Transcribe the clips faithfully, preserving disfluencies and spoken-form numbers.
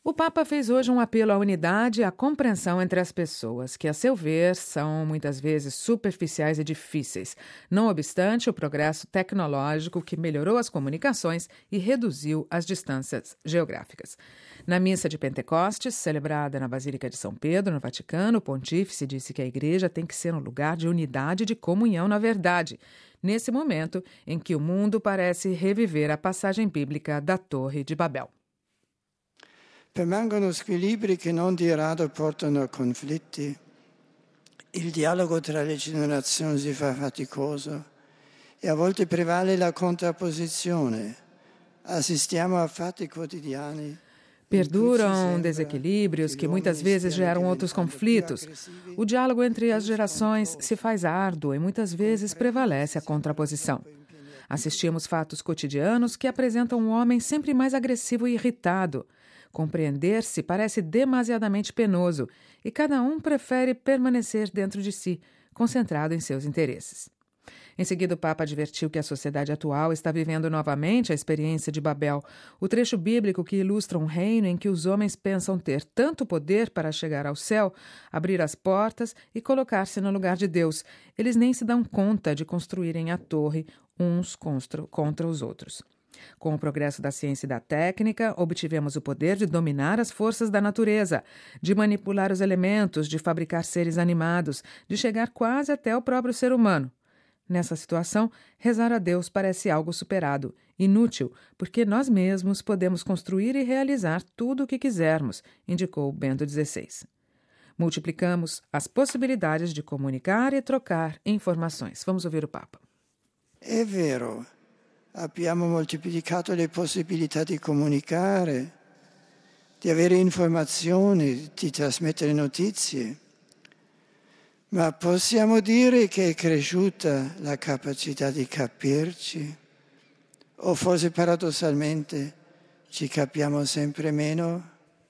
O Papa fez hoje um apelo à unidade e à compreensão entre as pessoas, que, a seu ver, são muitas vezes superficiais e difíceis, não obstante o progresso tecnológico que melhorou as comunicações e reduziu as distâncias geográficas. Na missa de Pentecostes, celebrada na Basílica de São Pedro, no Vaticano, o pontífice disse que a Igreja tem que ser um lugar de unidade e de comunhão na verdade, nesse momento em que o mundo parece reviver a passagem bíblica da Torre de Babel. Permangono squilibri che non di rado portano a conflitti. Il dialogo tra le generazioni si fa faticoso e a volte prevale la contrapposizione. Assistiamo a fatti quotidiani. Perduram desequilíbrios que muitas vezes geram outros conflitos. O diálogo entre as gerações se faz árduo e muitas vezes prevalece a contraposição. Assistimos fatos cotidianos que apresentam um homem sempre mais agressivo e irritado. Compreender-se parece demasiadamente penoso e cada um prefere permanecer dentro de si, concentrado em seus interesses. Em seguida, o Papa advertiu que a sociedade atual está vivendo novamente a experiência de Babel, o trecho bíblico que ilustra um reino em que os homens pensam ter tanto poder para chegar ao céu, abrir as portas e colocar-se no lugar de Deus. Eles nem se dão conta de construírem a torre uns contra, contra os outros. Com o progresso da ciência e da técnica, obtivemos o poder de dominar as forças da natureza, de manipular os elementos, de fabricar seres animados, de chegar quase até o próprio ser humano. Nessa situação, rezar a Deus parece algo superado, inútil, porque nós mesmos podemos construir e realizar tudo o que quisermos, indicou Bento dezesseis. Multiplicamos as possibilidades de comunicar e trocar informações. Vamos ouvir o Papa. É vero. Abbiamo moltiplicato le possibilità di comunicare, di avere informazioni, di trasmettere notizie, ma possiamo dire che è cresciuta la capacità di capirci? O forse paradossalmente ci capiamo sempre meno?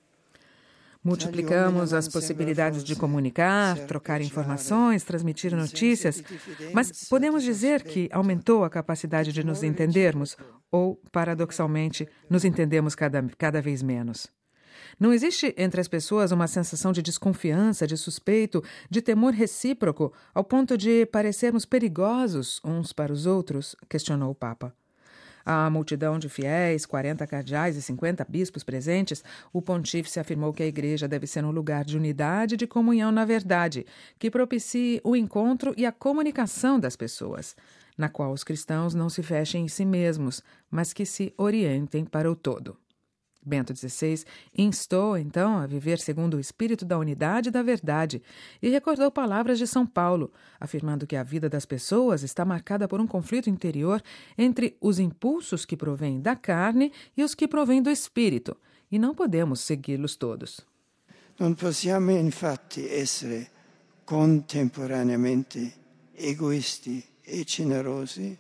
Multiplicamos as possibilidades de comunicar, trocar informações, transmitir notícias, mas podemos dizer que aumentou a capacidade de nos entendermos ou, paradoxalmente, nos entendemos cada, cada vez menos. Não existe entre as pessoas uma sensação de desconfiança, de suspeito, de temor recíproco, ao ponto de parecermos perigosos uns para os outros? Questionou o Papa. À multidão de fiéis, quarenta cardeais e cinquenta bispos presentes, o pontífice afirmou que a Igreja deve ser um lugar de unidade e de comunhão na verdade, que propicie o encontro e a comunicação das pessoas, na qual os cristãos não se fechem em si mesmos, mas que se orientem para o todo. Bento dezesseis instou, então, a viver segundo o espírito da unidade e da verdade e recordou palavras de São Paulo, afirmando que a vida das pessoas está marcada por um conflito interior entre os impulsos que provêm da carne e os que provêm do espírito, e não podemos segui-los todos. Non possiamo infatti essere contemporaneamente egoisti e generosi,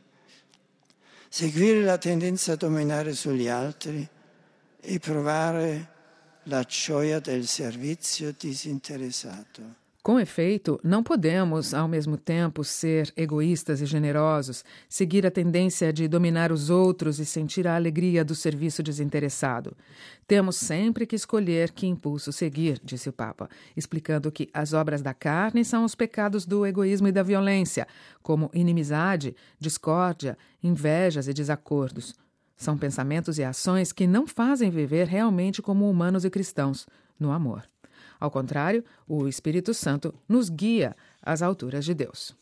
seguire la tendenza a dominare sugli altri e provare la gioia del servizio disinteressato. Com efeito, não podemos, ao mesmo tempo, ser egoístas e generosos, seguir a tendência de dominar os outros e sentir a alegria do serviço desinteressado. Temos sempre que escolher que impulso seguir, disse o Papa, explicando que as obras da carne são os pecados do egoísmo e da violência, como inimizade, discórdia, invejas e desacordos. São pensamentos e ações que não fazem viver realmente como humanos e cristãos, no amor. Ao contrário, o Espírito Santo nos guia às alturas de Deus.